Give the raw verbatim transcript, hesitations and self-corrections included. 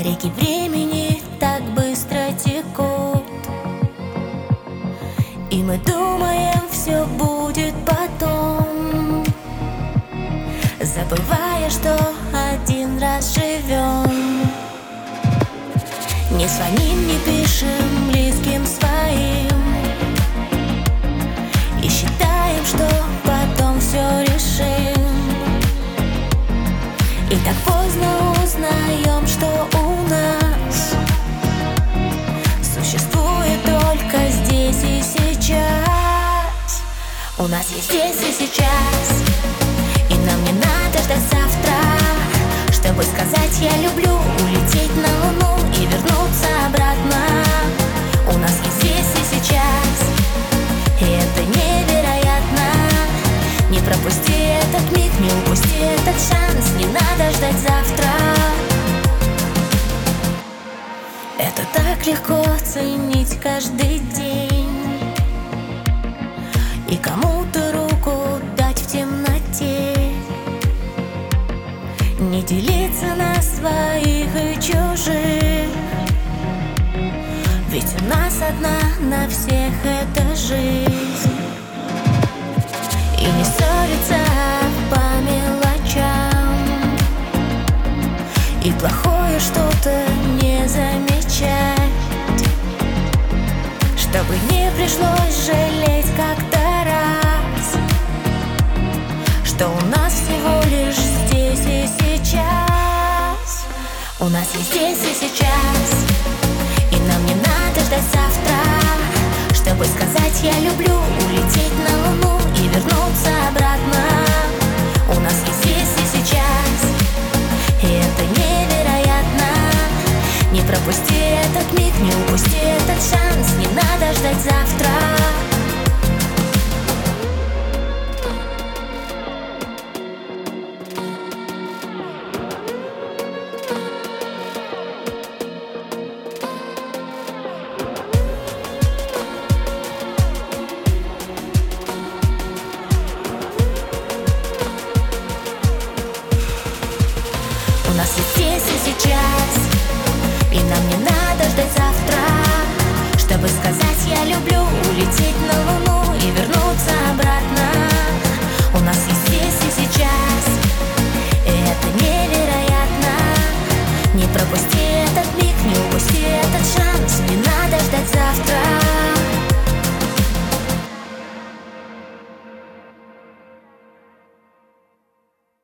Реки времени так быстро текут, и мы думаем, все будет потом, забывая, что один раз живем. Не звоним, не пишем близким своим и считаем, что потом все решим. И так поздно узнаем, что у нас существует только здесь и сейчас. У нас есть здесь и сейчас, и нам не надо ждать завтра, чтобы сказать «я люблю», улететь на луну и вернуться обратно. У нас есть здесь и сейчас, и это невероятно. Не пропусти этот миг, не упусти этот шанс, не надо ждать завтра. Это так легко ценить каждый день и кому-то руку дать в темноте, не делиться на своих и чужих, ведь у нас одна на всех эта жизнь. И не ссориться по мелочам, и плохое что-то не замечать, чтобы не пришлось жалеть как-то раз, что у нас всего лишь здесь и сейчас. У нас есть здесь и сейчас, и нам не надо ждать завтра, чтобы сказать «я люблю», улететь на луну и вернуться обратно. У нас есть здесь и сейчас, и это невероятно. Не пропусти этот миг, не упусти этот шанс, не надо ждать завтра. У нас есть здесь и сейчас, и нам не надо ждать завтра, чтобы сказать «я люблю», улететь на луну и вернуться обратно. У нас есть здесь и сейчас, и это невероятно. Не пропусти этот миг.